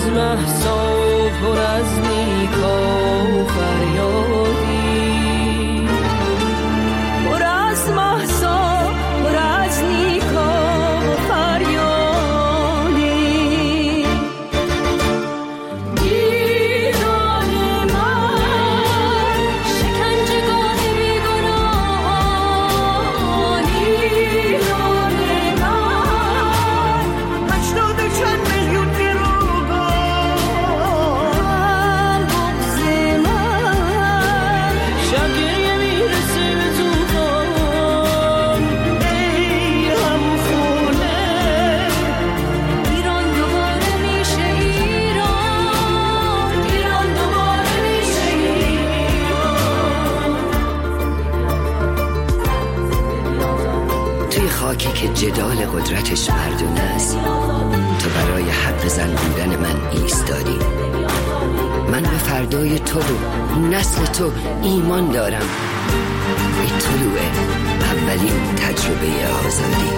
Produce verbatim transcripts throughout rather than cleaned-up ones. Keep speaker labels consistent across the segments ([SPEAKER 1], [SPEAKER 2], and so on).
[SPEAKER 1] مهسا پر از نیکا و فریادی، پر از مهسا پر از نیکا و فریادی. ایران من شکنجهگاه بیگناهان، ایران من هشتاد و چند میلیون گروگان، بغض من شب گریه میرسه به طوفان. ای همخونه ایران دوباره میشه ایران، ایران دوباره میشه ایران.
[SPEAKER 2] توی خاکی که جدال قدرتش مردونه است، تو برای حق زن بودن من ایستادی. من به فردای تو و نسل تو ایمان دارم. ای طلوع اولین تجربه آزادی.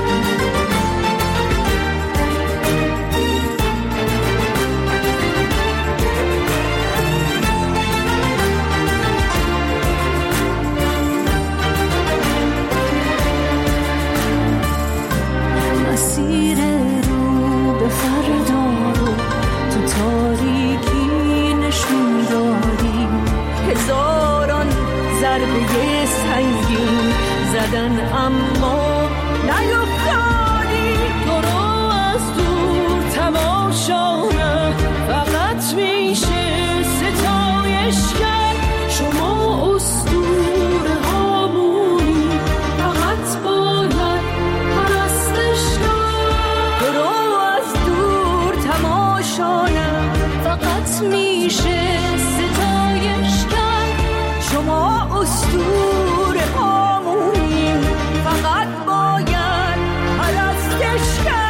[SPEAKER 1] مسیر رو به فردا رو تو تاریکی نشون دادی، هزاران ضربه سنگین زدن اما نیفتادی. تو رو از دور تماشا فقط میشه ستایش کرد، شما اسطوره هامونی فقط باید پرستش کرد. تو رو از دور تماشا فقط میشه ستایش کرد، شما اسطوره هامونی فقط باید پرستش کرد.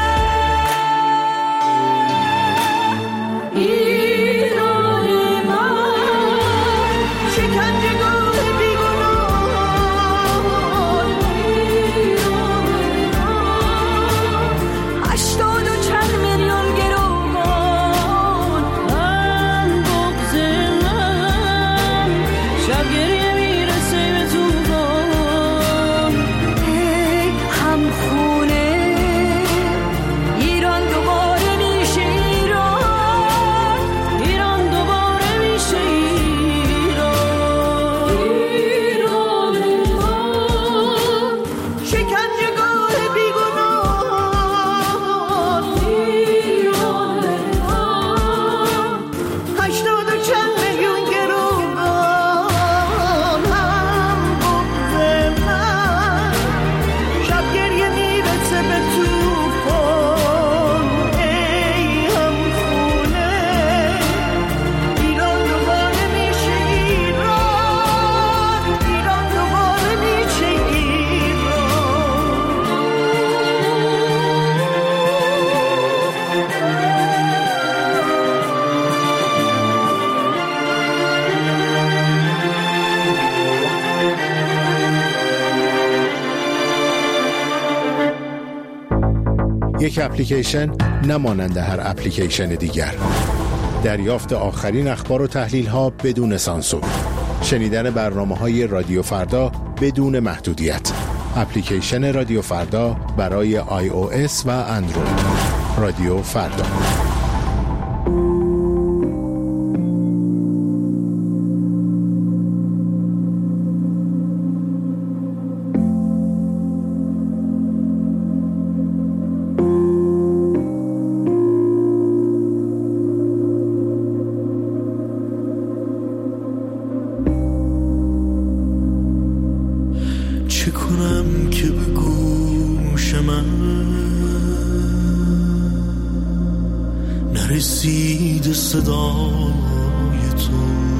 [SPEAKER 1] ایران من شکنجهگاه بیگناهان، ایران من هشتاد و چند میلیون گروگان، من بغض من شب گریه میرسه به طوفان. ای همخونه ایران دوباره میشه ایران، ایران دوباره میشه ایران. ایران من شکنجهگاه بیگناهان، ایران من هشتاد و چند میلیون گروگان، هم بغض من شب گریه میرسه به طوفان. ای همخونه ایران دوباره میشه ایران، ایران دوباره میشه
[SPEAKER 3] یک اپلیکیشن نمانند هر اپلیکیشن دیگر. دریافت آخرین اخبار و تحلیل ها بدون سانسور. شنیدن برنامه‌های رادیو فردا بدون محدودیت. اپلیکیشن رادیو فردا برای آی او اس و اندروید. رادیو فردا.
[SPEAKER 4] چه کنم که به گوش من نرسید صدای تو؟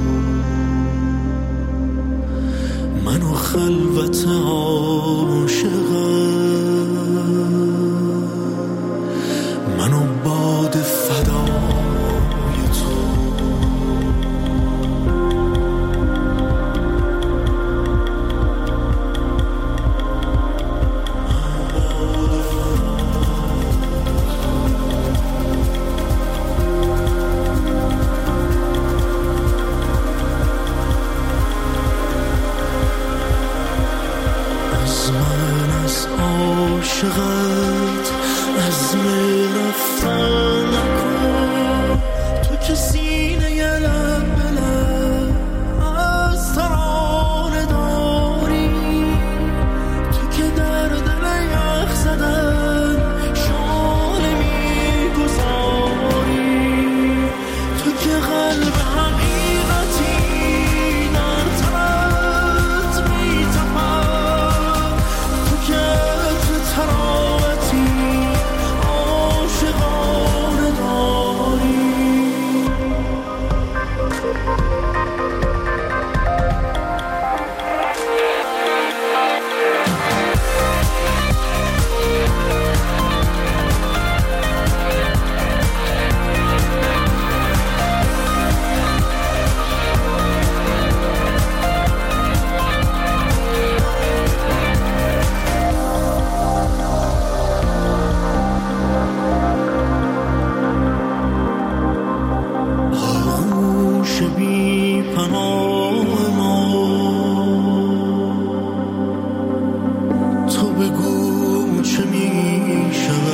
[SPEAKER 4] منو خلوت عاشقم، منو باد فدای تو. عاشقت عزم رفتن نکن تو که سینه یه لب به لب از ترانه داری تو که در دل یخ زدن شانه میگذاری تو که قلب حقیقتی در تنت میتپد تو که تو تراوتی عاشقانه داری آغوش بی پناه ما تو بگو چه می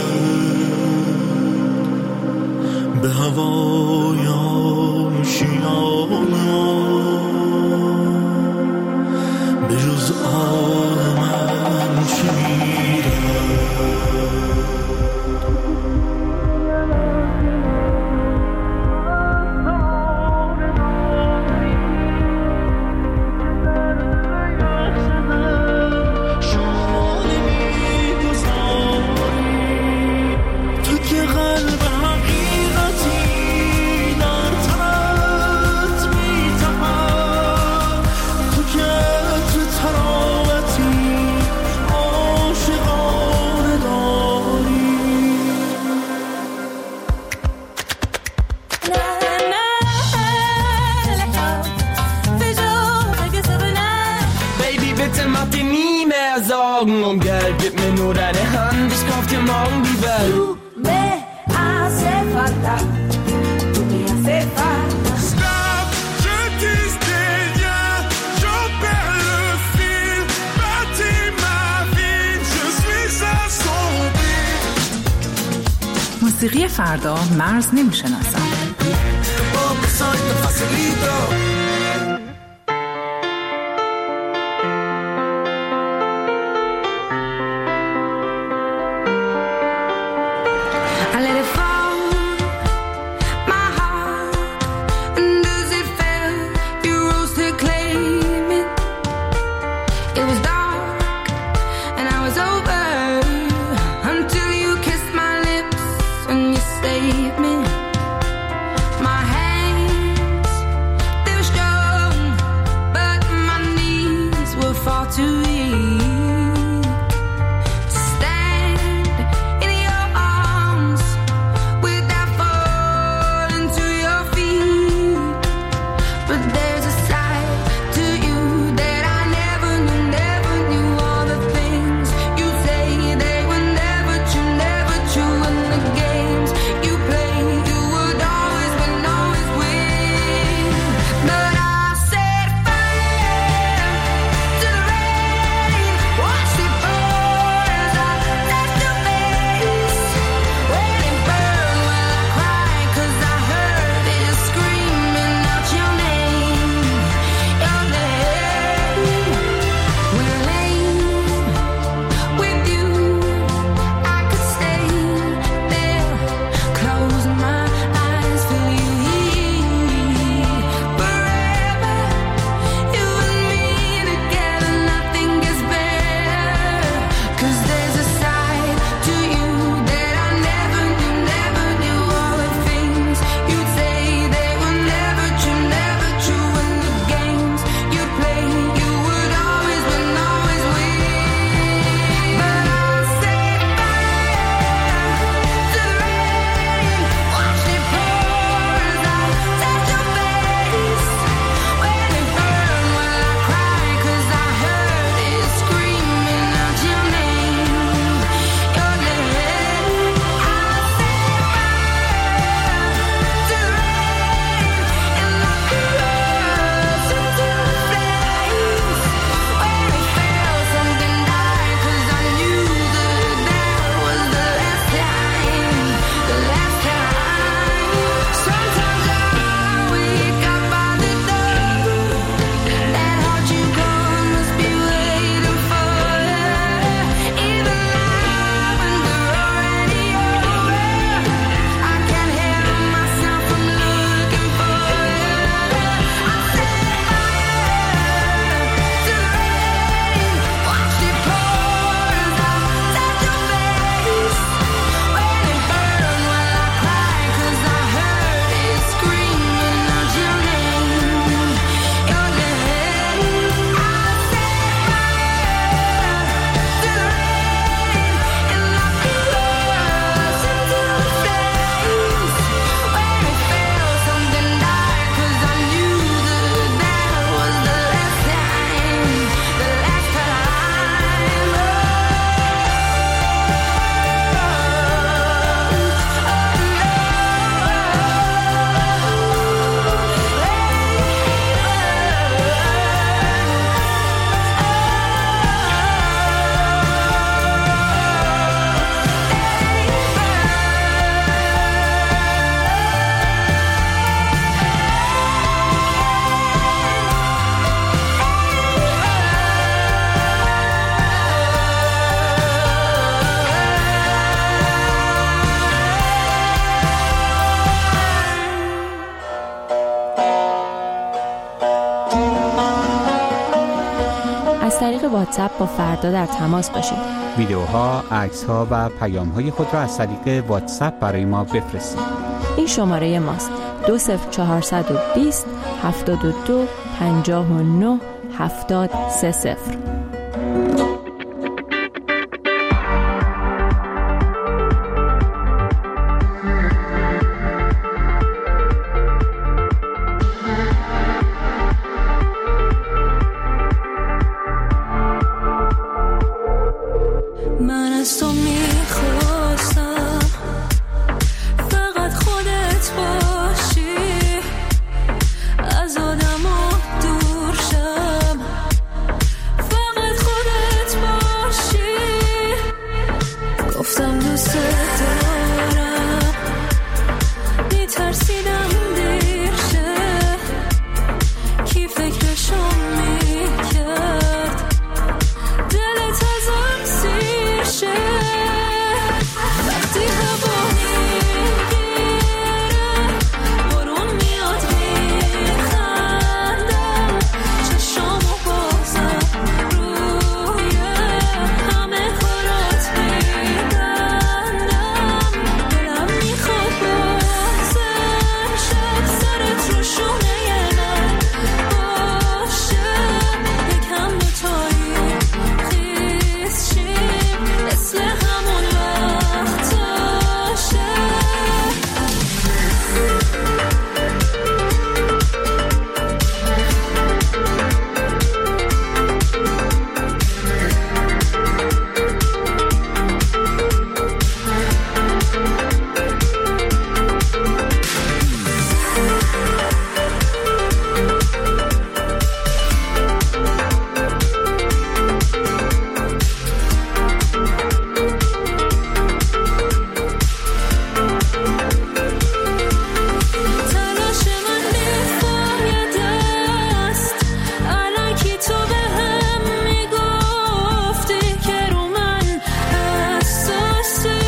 [SPEAKER 4] شود به هوای آشیان ما به جز آه من چه تو که قلب حقیقتی در تنت میتپد تو که تو تراوتی عاشقانه داری
[SPEAKER 5] Baby, bitte mach dir nie mehr Sorgen um Geld, gib mir nur deine Hand, ich kauf dir morgen die Welt.
[SPEAKER 1] Tú me hace falta, tú me hace falta.
[SPEAKER 4] Stop, je dis rien, j'en perds le fil, bâtis ma vie, je suis assombri.
[SPEAKER 6] موسیقی فردا مرز نمیشناسم.
[SPEAKER 4] Porque soy tan facilito.
[SPEAKER 7] I let it fall, my heart, and as it fell, you rose to claim it. It was dark, and I was over, until you kissed my lips and you saved me. My hands, they were strong, but my knees were far too weak to stand in your arms without falling to your feet. But there's a side to you that I never knew, never knew. All the things you said
[SPEAKER 8] واتساپ با فردا در تماس باشید.
[SPEAKER 9] ویدیوها، عکس‌ها و پیام‌های خود را از طریق واتساپ برای ما بفرستید.
[SPEAKER 8] این شماره ماست: دو صفر چهارصد و بیست هفتاد و دو پنجاه و نه هفتاد سه صفر.
[SPEAKER 7] من از تو میخواستم فقط خودت باشی، از آدم ها دور شم، فقط خودت باشی. گفتم دوست دارم، میترسیدم دیر شه، کی فکرشو میکرد دلت ازم سیر شه. وقتی هوا میگیره بارون میاد میخندم، چشامو بازم روی همه کارات میبندم. دلم میخواد بازم شب سرت رو شونه من باشه، یکم دوتایی خیز شیم مثل همون وقتاشه. تلاش من بیفاید است، الکی تو به هم میگفتی که رو من حساسی.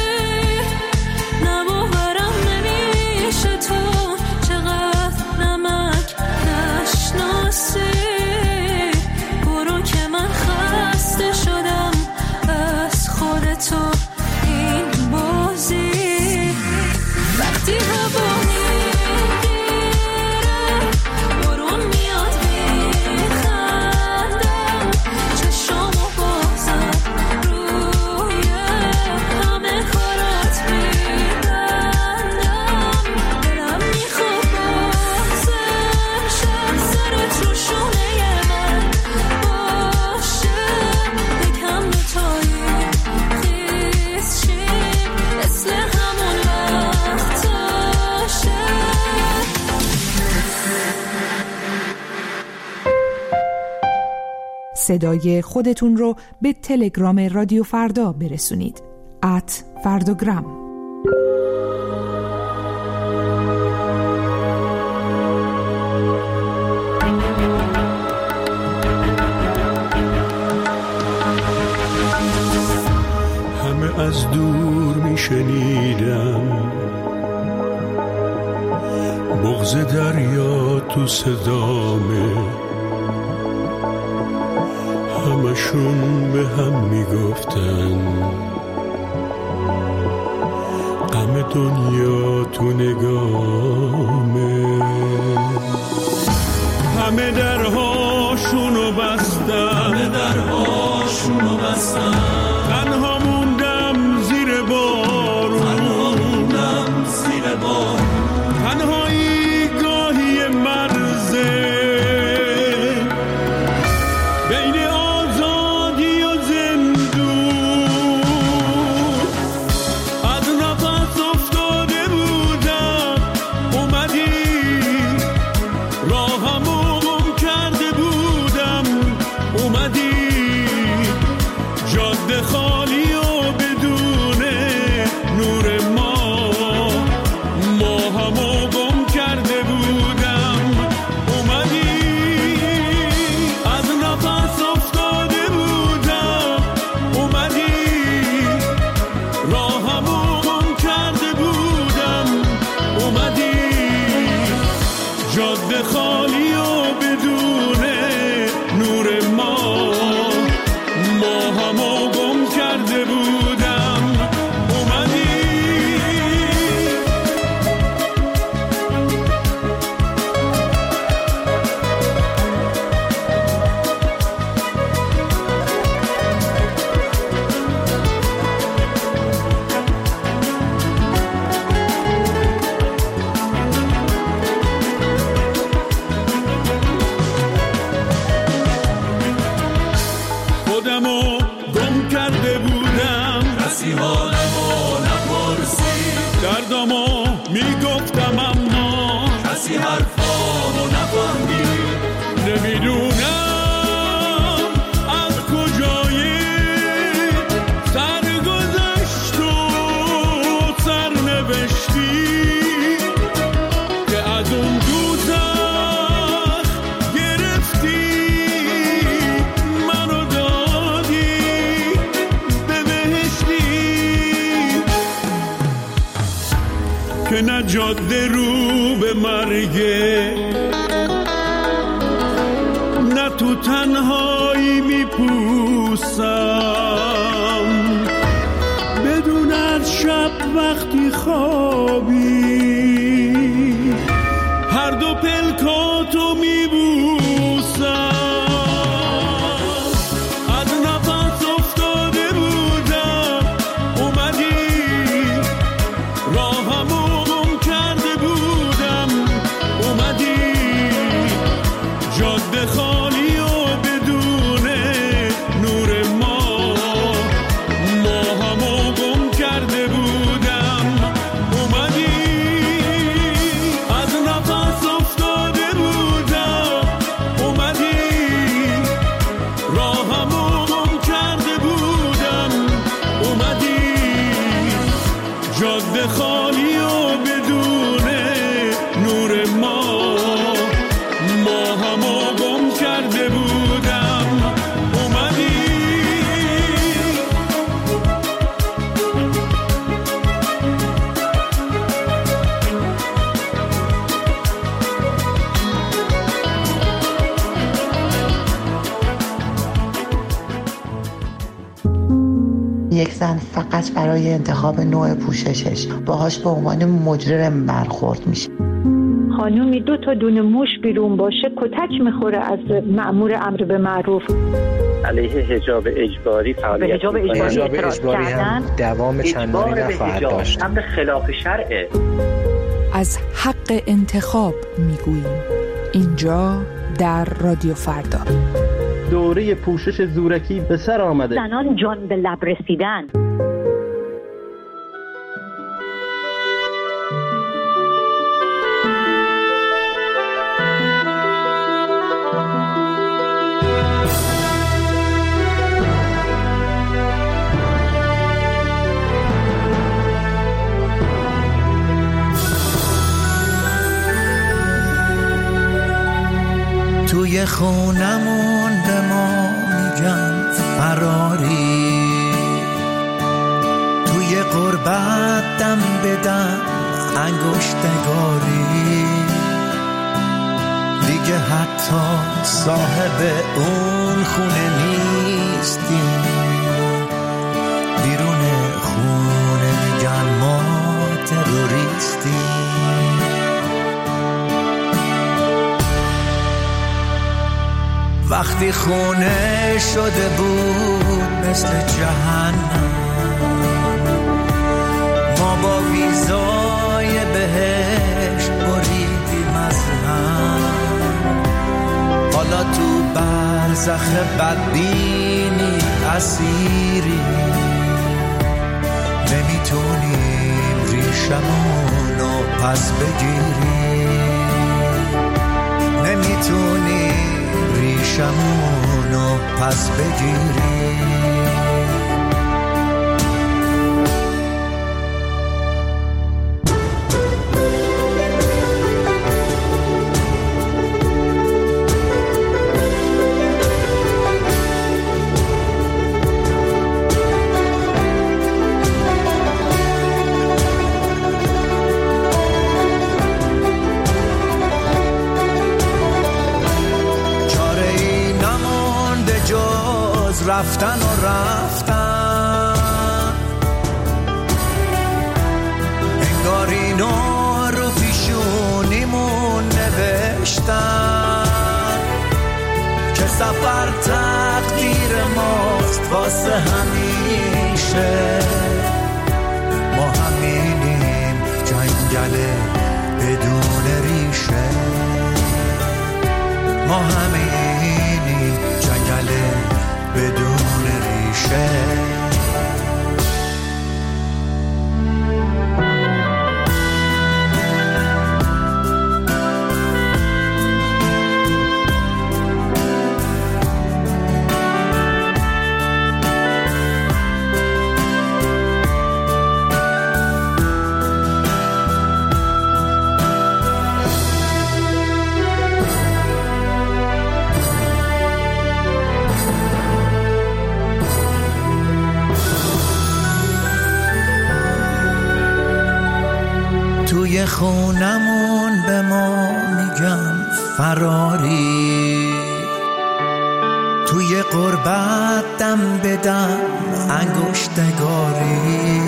[SPEAKER 7] نباورم نمیشه تو چقدر نمک نشناسی. برو که من خسته شدم از خودتو این بازی. وقتی هوا میگیره بارون میاد میخندم، چشامو بازم روی همه کارات میبندم. دلم میخواد بازم شب سرت رو شونه من باشه، یکم دوتایی خیز شیم مثل همون وقتاشه.
[SPEAKER 6] صدای خودتون رو به تلگرام رادیو فردا برسونید. ات فرداگرام.
[SPEAKER 4] همه از دور میشنیدم بغض دریا تو صدامه، همشون به هم میگفتن غم دنیا تو نگامه. همه درهاشونو بستن، همه درهاشونو بستن، تنها موندم زیر بارون، تنها موندم زیر بارون. تنهایی گاهی مرزه بین آزادی و زندون، از نفس افتاده بودم اومدی، راهمو گم کرده بودم اومدی، جاده کسی حالمو نپرسید. دردمو میگفتم اما کسی حرفامو نفهمید. نمیدونم از کجایی سرگذشت و سرنوشتی که از اون دوزخ گرفتی منو دادی به بهشتی که نه جاده رو به مرگه نه تو تنهایی میپوسم بدون از شب وقتی خوابی هر دو پلکاتو میبوسم. از نفس افتاده بودم اومدی راهمو گم کرده بودم اومدی جاده خالی و بدون نور ما ماهمو گم کرده بودم اومدی از نفس افتاده بودم اومدی راهمو گم کرده بودم اومدی جاده خالی و بدون نور ما ماهمو گم کرده بودم اومدی.
[SPEAKER 10] یک زن فقط برای انتخاب نوع پوششش باهاش به عنوان مجرم برخورد میشه.
[SPEAKER 11] خانومی دو تا دونه موش بیرون باشه کتک میخوره از مأمور امر به معروف.
[SPEAKER 12] علیه حجاب اجباری فعالیت
[SPEAKER 11] حجاب اجباری,
[SPEAKER 12] حجاب
[SPEAKER 11] اجباری هم
[SPEAKER 13] دوام چندانی نخواهد داشت.
[SPEAKER 12] امر خلاف شرعه.
[SPEAKER 6] از حق انتخاب میگوییم اینجا در رادیو فردا.
[SPEAKER 14] دوره پوشش زورکی به سر آمده.
[SPEAKER 11] زنان جان به لب رسیدن.
[SPEAKER 15] توی خونمون به ما میگن فراری، توی قربت دم بدم انگشتگاری، دیگه حتی صاحب اون خونه نیستیم، بیرون خونه میگن ما تروریستیم. وقتی خونه شده بود مثل جهنم، ما با ویزای بهشت بریدیم از هم، حالا تو برزخ بدبینی اسیری، نمیتونیم ریشمونو پس بگیریم، نمیتونیم ریشمونو پس بگیریم. رفتن و رفتن، انگار اینو رو پیشونیمون نوشتن که سفر تقدیر ماست واسه همیشه، ما همینیم جنگل بدون ریشه، ما همینیم جنگل بدون ریشه. توی خونمون به ما میگن فراری، توی غربت دم بدم انگشتگاری،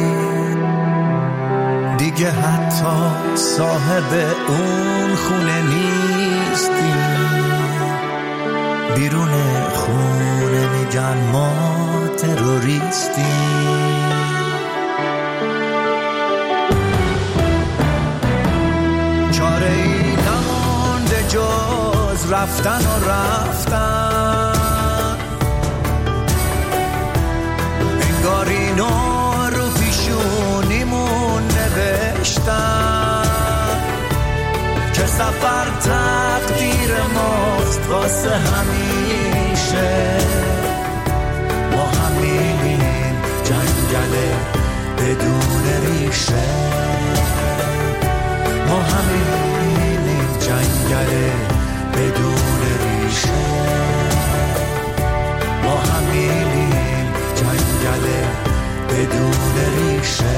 [SPEAKER 15] دیگه حتی صاحب اون خونه نیستیم، بیرون خونه میگن ما تروریستیم. چاره ای نمونده جز رفتن و رفتن، انگار اینو رو پیشونیمون نوشتن که سفر تقدیر ماست واسه همیشه، ما همینیم جنگل بدون ریشه، ما همینیم جنگل بدون ریشه، ما همینیم جنگل بدون ریشه،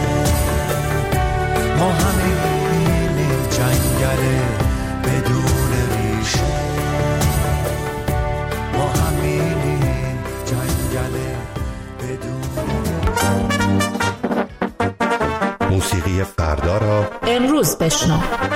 [SPEAKER 15] ما همینیم جنگل بدون ریشه، ما همینیم جنگل بدون.
[SPEAKER 16] موسیقی فردا را
[SPEAKER 17] امروز بشنو.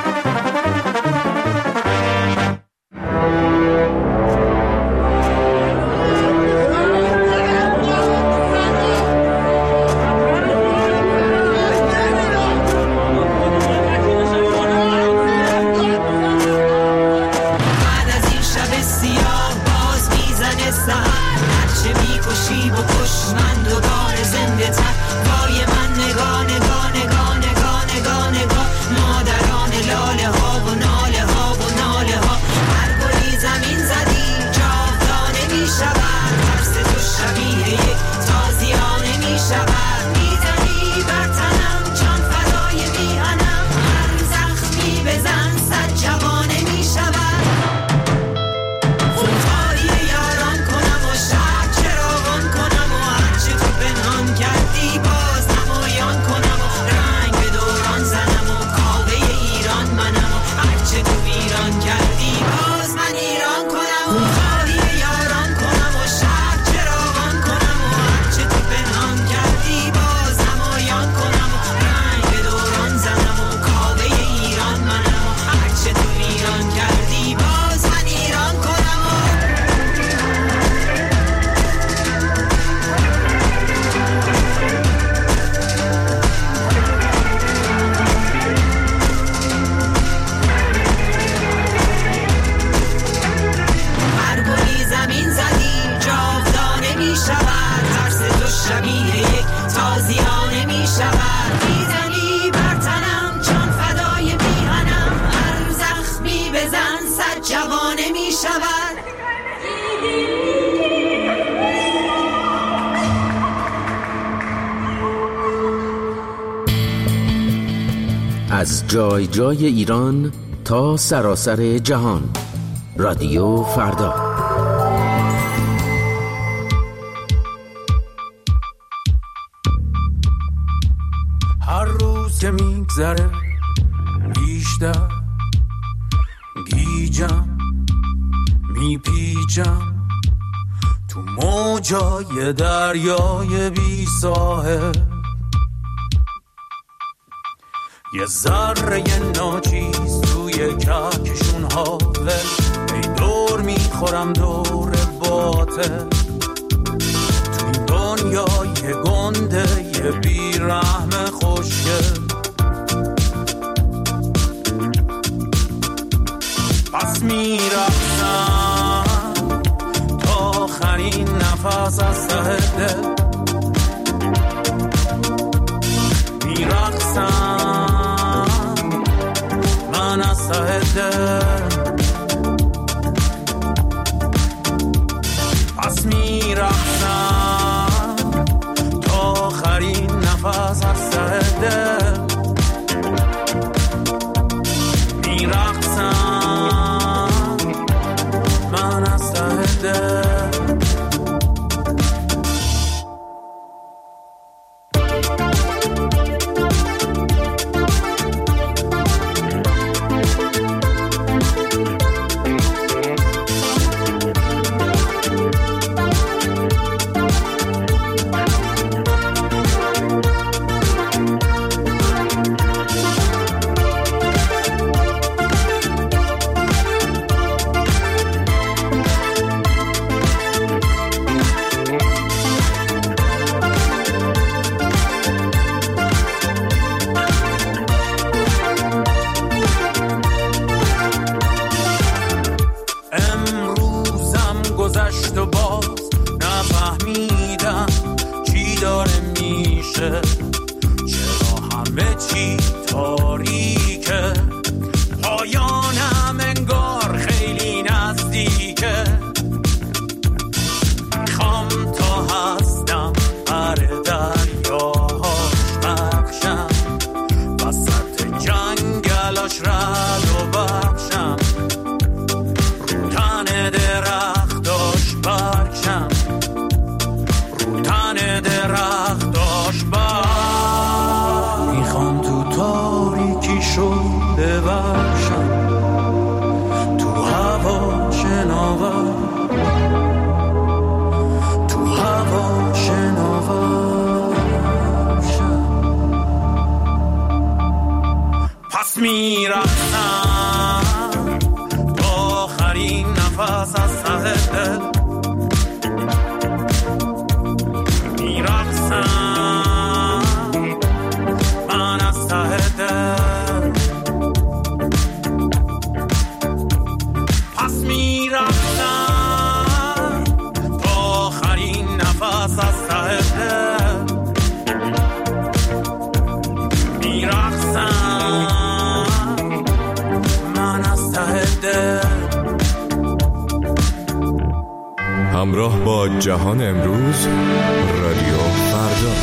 [SPEAKER 18] از جای جای ایران تا سراسر جهان، رادیو فردا.
[SPEAKER 19] هر روز که میگذره بیشتر گیجم میپیچم تو موجای دریای بی ساحل، یه ذره ناچیز توی کهکشون حاول، ای دور میخورم دور باطل، تو این دنیای گنده یه بیرحم خوشگل. پس میرفتم تا آخرین نفس از ته دل، میرقصم من از ته دل، پس میرقصم تا آخرین نفس از ته دل، میرقصم من از ته دل. میشه، چرا همه چی تاریکه، پایانم انگار خیلی نزدیکه، میخوام تا هستم هر دریاهاش بخشم، وسط جنگلاش رد و بخشم، رو تن درختاش برکشم، رو تن درختاش برکشم، میخوام تو تاریکیشو ببخشم، تو هوا شناور، تو هوا شناور شم. پس میرفتم تا آخرین نفس از ته دل، میرفتم من از ته دل، پس میرفتم تا آخرین نفس از ته دل، میرفتم من از ته دل.
[SPEAKER 17] همراه با جهان امروز، رادیو فردا.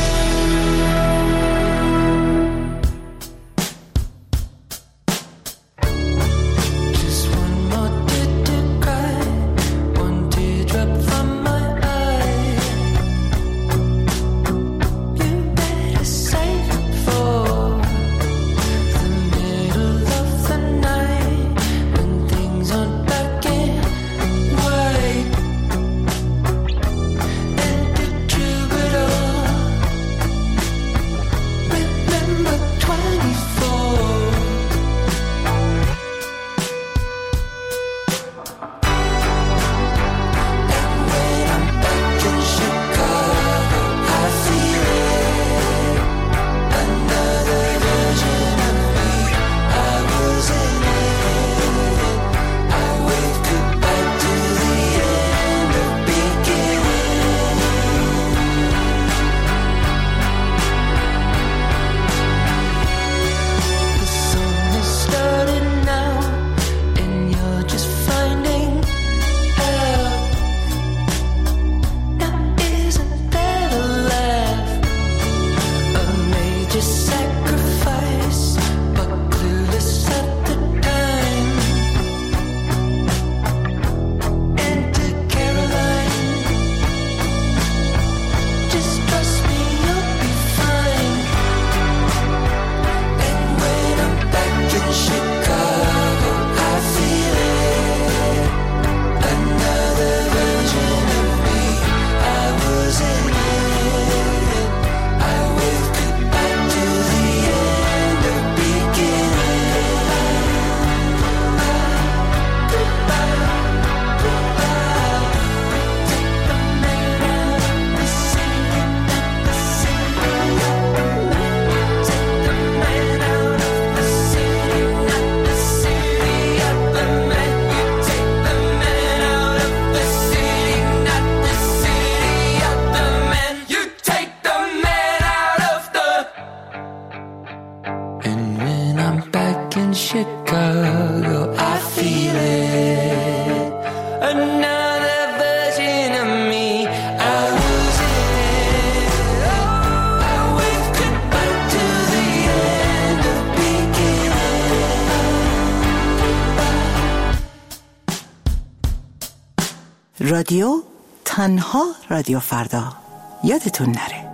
[SPEAKER 20] رادیو تنها رادیو فردا، یادتون نره.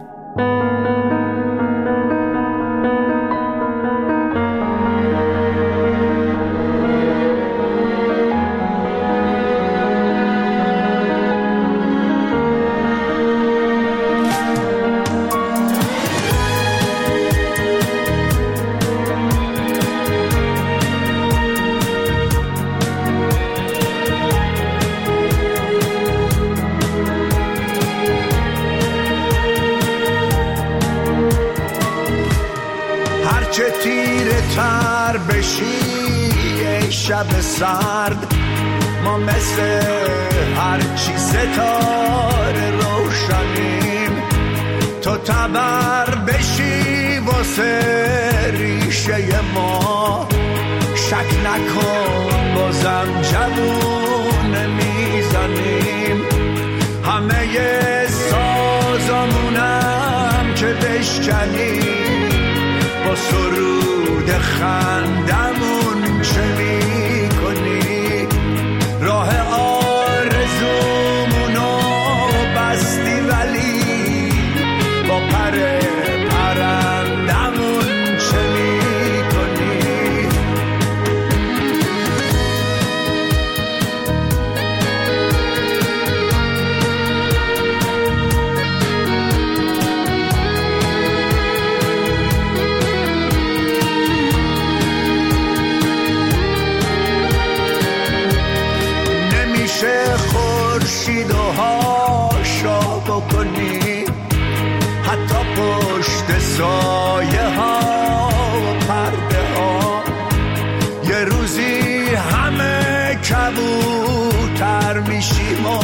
[SPEAKER 15] چه تیره تر بشی ای شب سرد، ما مثل هرچی ستاره روشنیم، تو تبر بشی واسه ریشه ما، شک نکن بازم جوون میزنیم، همه سازامونم که بشکنیم، با سرود خندمون چه میکنی؟ راه آرزومونو بستی ولی با پر پرندمون چه میکنی؟ نمیشه خورشید و هاشا بکنی، حتی پشت سایه ها و پرده ها، یه روزی همه کبوتر میشیم و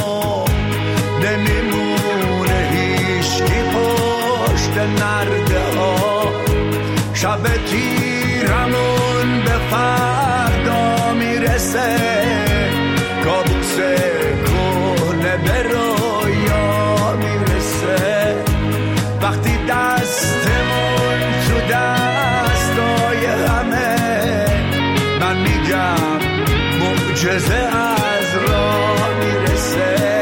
[SPEAKER 15] نمیمونه هیچکی پشت نرده ها، شب تیرمون به فردا میرسه، کابوس کهنه به رویا میرسه، وقتی دستمون تو دستای همه، من میگم معجزه از راه میرسه.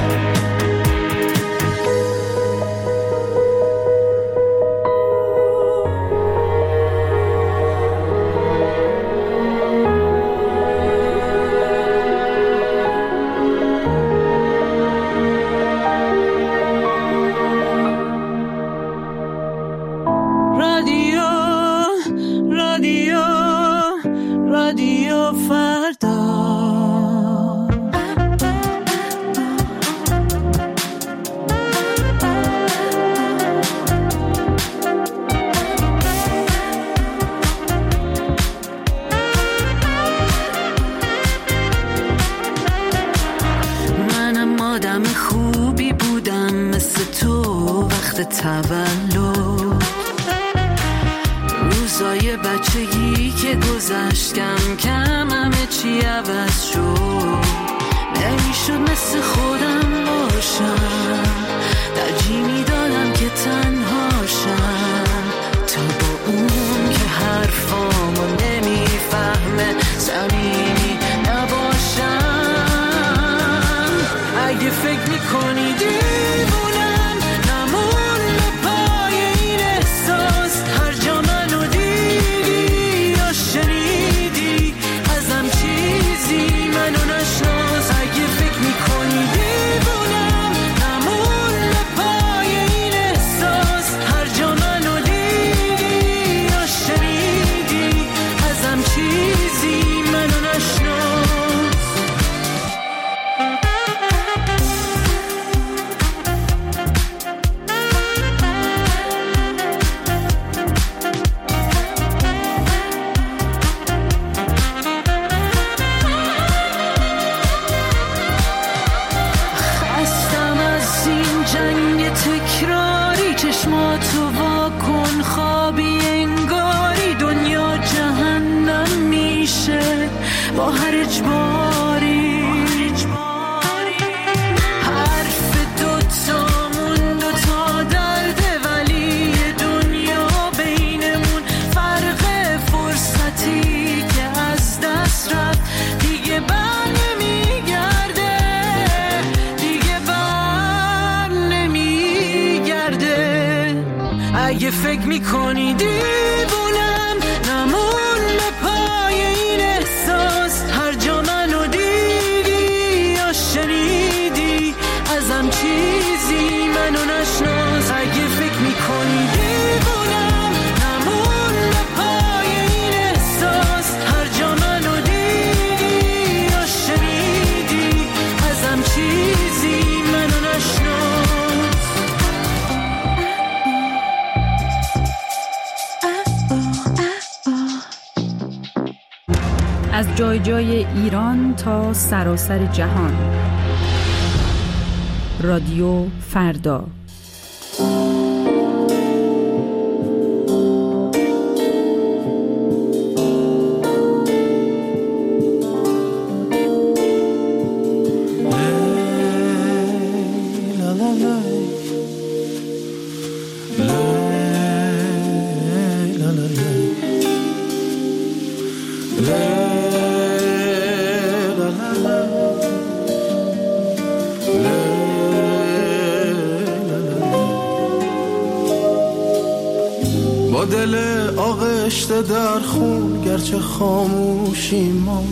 [SPEAKER 21] تولد روزای بچگی که گذشت کم کم همه چی عوض شد، نمیشد مثل خودم باشم، ترجیح میدادم که تنهاشم، تا با اون که حرفامو نمیفهمه صمیمی نباشم. اگه فکر میکنی دیوونم با هر اجباری، حرف دوتامون دوتا درده ولی دنیا بینمون فرق فرصتی که از دست رفت دیگه بر نمیگرده، دیگه بر نمیگرده. اگه فکر میکنی دیوونم نمون به پای این احساس، هر جا منو دیدی یا شنیدی ازم چیزی منو نشناس. اگه فکر میکنی دیوونم نمون به پای این احساس، هر جا منو دیدی یا شنیدی ازم چیزی منو نشناس.
[SPEAKER 8] از جای جای ایران تا سراسر جهان، رادیو فردا.
[SPEAKER 2] با دل آغشته در خون گرچه خاموشیم ما،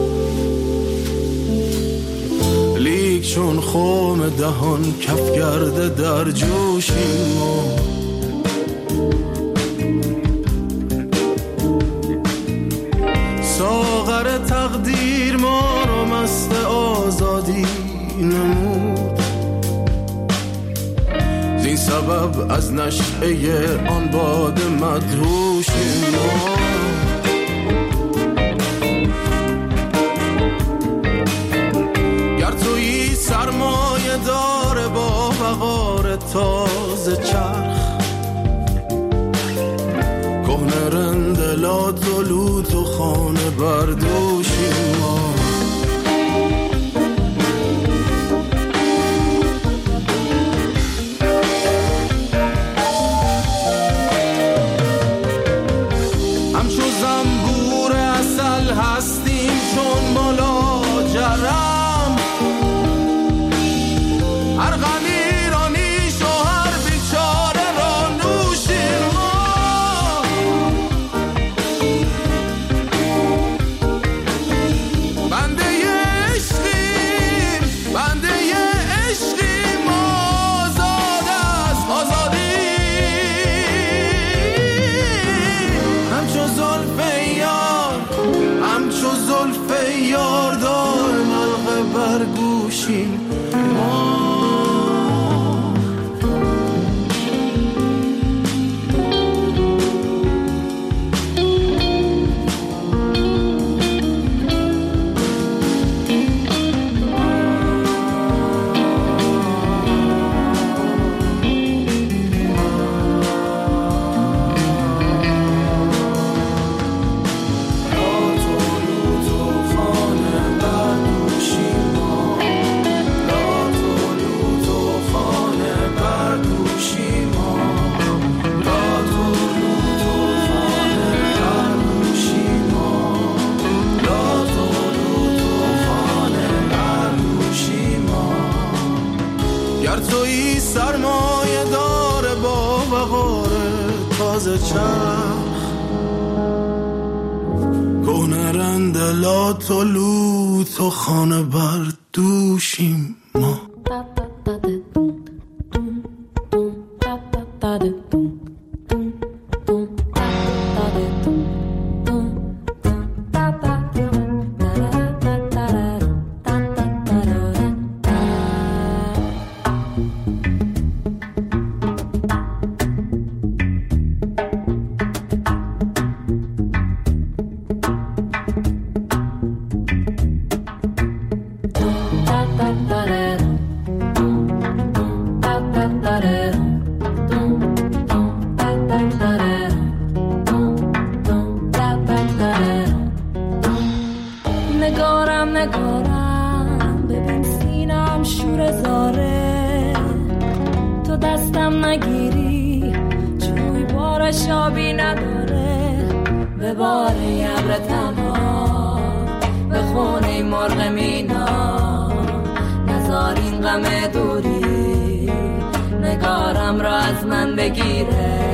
[SPEAKER 2] لیک چون خم دهان کف کرده در جوشیم ما. ساغر تقدیر ما رو مست آزادی نمود، زین سبب از نشعه آن باد مدهوشیم ما. گر تویی سرمایه داره با وقار تازه چرخ، کهنه رندلات و لوت و خانه بردوشیم ما. همچو زنبور اصل هستیم چون بالا جرم، هر غمی را نیش و هر بیچاره را نوشیم ما. بنده عشقیم، بنده عشقیم، آزاد است آزادی. همچو زلف یار، همچو زلف یار دائم حلقه بر گوشیم ما. گر تویی سرمایه داره با وقار تازه چرخ، کهنه رندلات و لوت و خانه بر دوشیم ما.
[SPEAKER 1] نگارم نگارم ببین سینم شور زاره، تو دستم نگیری چوی بارش آبی نداره. به بار ابر تنها به خونه مرغ مینا، نزار این غم دوری نگارم را از من بگیره.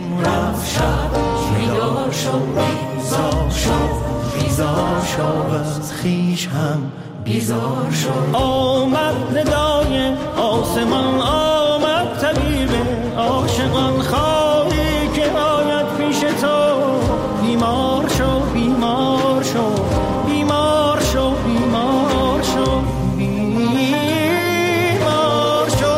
[SPEAKER 3] رفت شب بیدار شو بیزار شو بیزار شو از خویش هم بیزار شو. آمد ندای آسمان آمد طبیب عاشقان خواهی که آید پیش تو بیمار شو بیمار شو بیمار شو بیمار شو بیمار شو.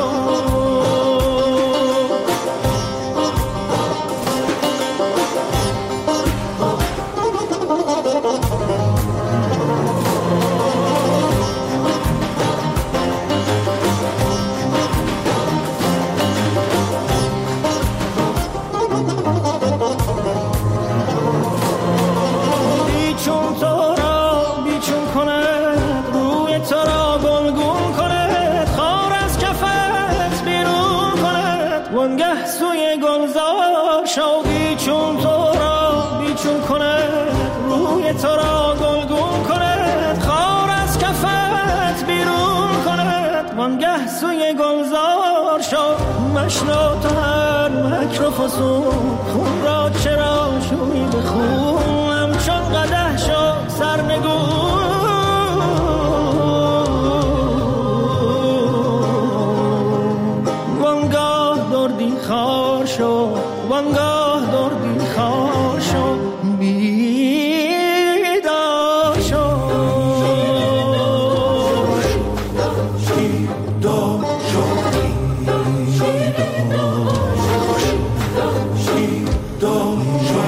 [SPEAKER 3] وانگه سوی گلزار شو بیچون تو را بیچون کند روی تو را گلگون کند خار از کفت بیرون کند وانگه سوی گلزار شو. مشنو تو هر مکر و فسون خون را چرا شوی به خون همچون قدح شو سرنگون خار شو وانگاه دردی خار شو بیدار شو بیدار شو بیدار شو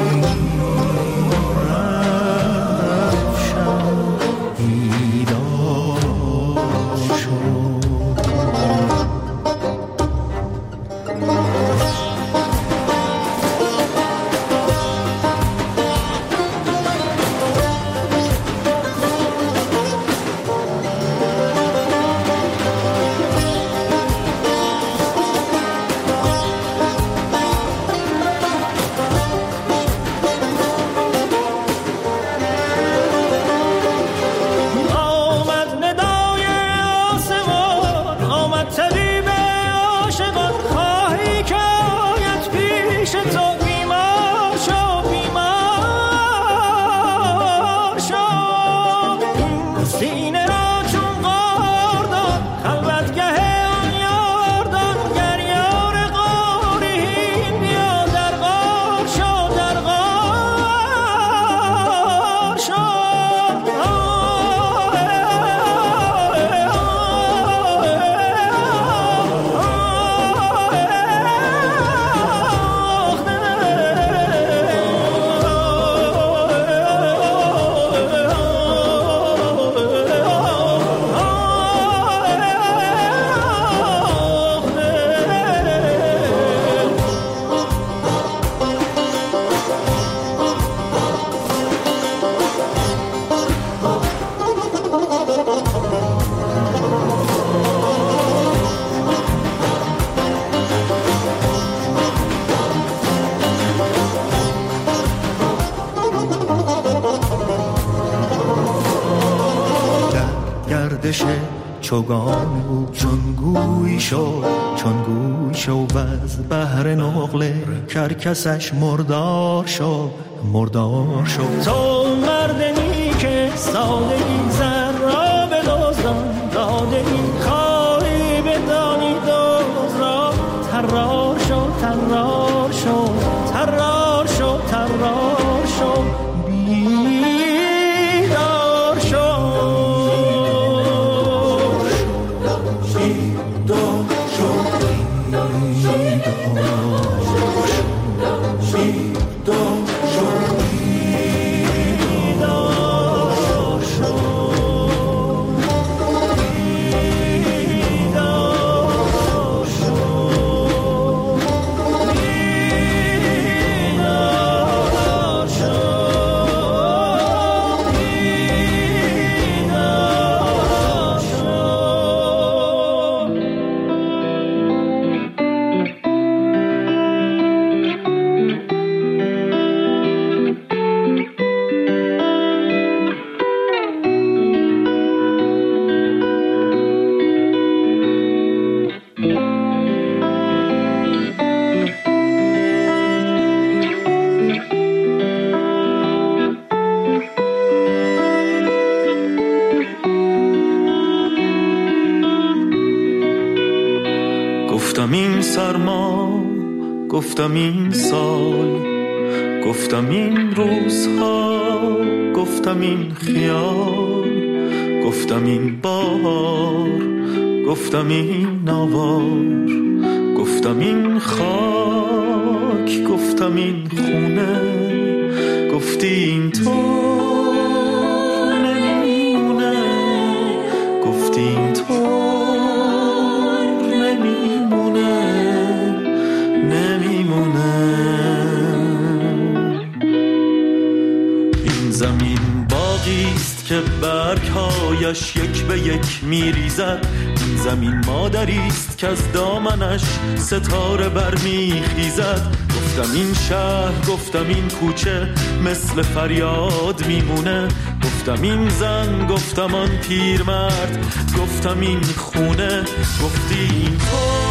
[SPEAKER 3] چوگان او چون گوی شو چون گوی شو و از بحر نقل کرکسش مردار شو مردار شو. تو مردنی که ساده این زر را به دزدان داده این خواهی بدانی دوز را ترار شو ترار شو ترار شو ترار شو بیدار شو بیدار شو گفتم این سال، گفتم این روزها، گفتم این خیال، گفتم این بار، گفتم این آوار، گفتم این خاک، گفتم این خونه، گفتی این تو نمیمونه، گفتی این تو نمیمونه، نمیمونه. این زمین باغیست که برگهایش یک به یک میریزد، این زمین مادریست که از دامنش ستاره برمیخیزد. گفتم این شهر، گفتم این کوچه مثل فریاد میمونه، گفتم این زن، گفتم آن پیرمرد، گفتم این خونه، گفتی این تو